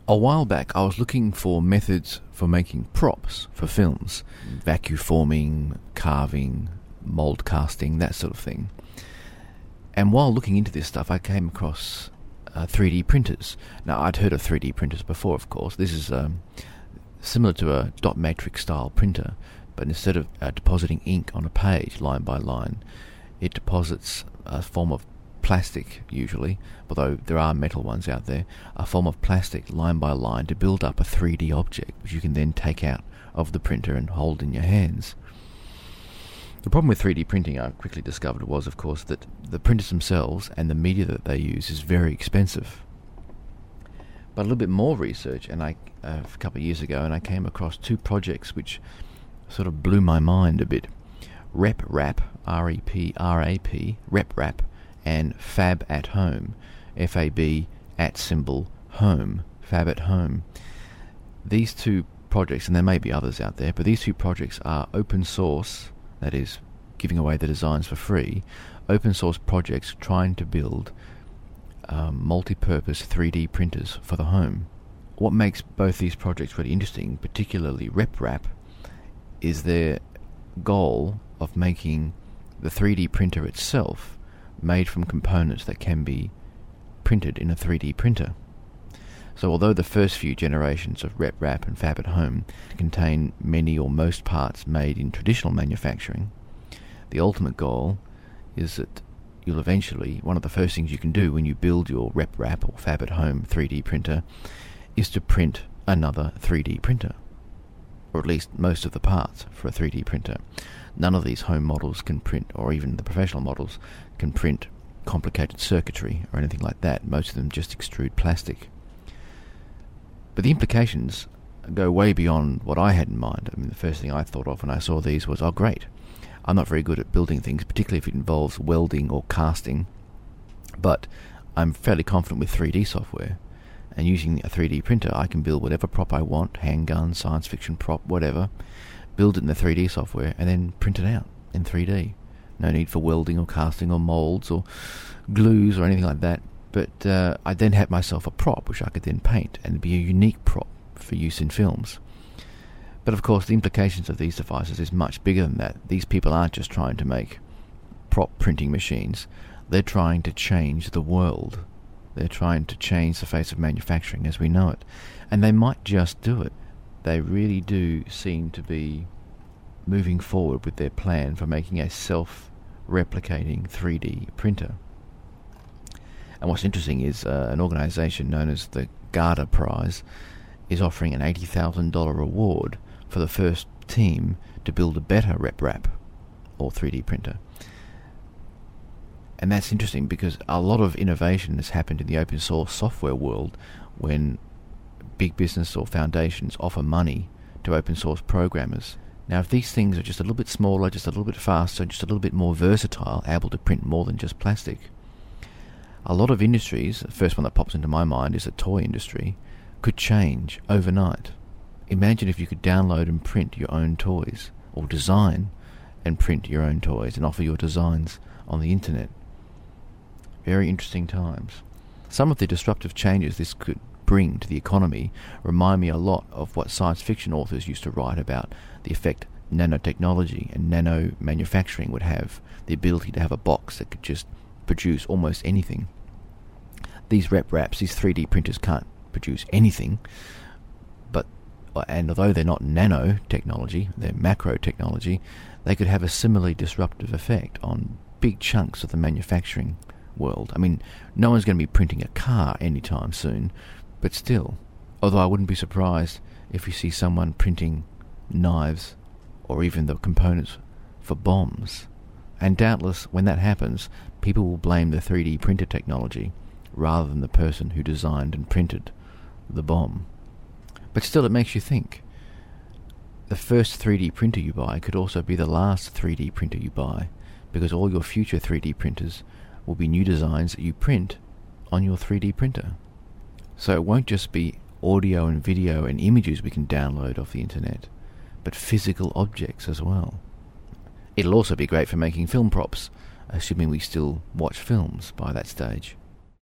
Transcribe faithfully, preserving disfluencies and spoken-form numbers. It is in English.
A while back, I was looking for methods for making props for films, vacuum forming, carving, mould casting, that sort of thing. And while looking into this stuff, I came across uh, three D printers. Now, I'd heard of three D printers before, of course. This is um, similar to a dot matrix style printer, but instead of uh, depositing ink on a page line by line, it deposits a form of plastic, usually, although there are metal ones out there, a form of plastic line by line to build up a three D object, which you can then take out of the printer and hold in your hands. The problem with three D printing, I quickly discovered, was, of course, that the printers themselves and the media that they use is very expensive. But a little bit more research, and I uh, a couple of years ago, and I came across two projects which sort of blew my mind a bit. RepRap, R E P R A P, RepRap, and Fab at Home, F A B at symbol home, Fab at Home. These two projects, and there may be others out there, but these two projects are open source, that is, giving away the designs for free, open source projects trying to build um, multi-purpose three D printers for the home. What makes both these projects really interesting, particularly RepRap, is their goal of making the three D printer itself made from components that can be printed in a three D printer. So although the first few generations of RepRap and Fab at Home contain many or most parts made in traditional manufacturing, the ultimate goal is that you'll eventually, one of the first things you can do when you build your RepRap or Fab at Home three D printer is to print another three D printer, or at least most of the parts for a three D printer. None of these home models can print, or even the professional models, can print complicated circuitry or anything like that. Most of them just extrude plastic. But the implications go way beyond what I had in mind. I mean, the first thing I thought of when I saw these was, oh great, I'm not very good at building things, particularly if it involves welding or casting, but I'm fairly confident with three D software. And using a three D printer, I can build whatever prop I want, handgun, science fiction prop, whatever, build it in the three D software, and then print it out in three D. No need for welding or casting or moulds or glues or anything like that. But uh, I then had myself a prop which I could then paint and be a unique prop for use in films. But of course the implications of these devices is much bigger than that. These people aren't just trying to make prop printing machines. They're trying to change the world. They're trying to change the face of manufacturing as we know it. And they might just do it. They really do seem to be moving forward with their plan for making a self-replicating three D printer. And what's interesting is uh, an organisation known as the Garda Prize is offering an eighty thousand dollars reward for the first team to build a better RepRap or three D printer. And that's interesting because a lot of innovation has happened in the open source software world when big business or foundations offer money to open source programmers. Now, if these things are just a little bit smaller, just a little bit faster, just a little bit more versatile, able to print more than just plastic, a lot of industries, the first one that pops into my mind is the toy industry, could change overnight. Imagine if you could download and print your own toys, or design and print your own toys and offer your designs on the internet. Very interesting times. Some of the disruptive changes this could bring to the economy remind me a lot of what science fiction authors used to write about the effect nanotechnology and nano manufacturing would have, the ability to have a box that could just produce almost anything. These RepRaps, these three D printers can't produce anything, but and although they're not nanotechnology, they're macro technology, they could have a similarly disruptive effect on big chunks of the manufacturing world. I mean, no one's going to be printing a car anytime soon, but still, although I wouldn't be surprised if we see someone printing knives or even the components for bombs. And doubtless, when that happens, people will blame the three D printer technology rather than the person who designed and printed the bomb. But still, it makes you think. The first three D printer you buy could also be the last three D printer you buy, because all your future three D printers will be new designs that you print on your three D printer. So it won't just be audio and video and images we can download off the internet, but physical objects as well. It'll also be great for making film props, assuming we still watch films by that stage.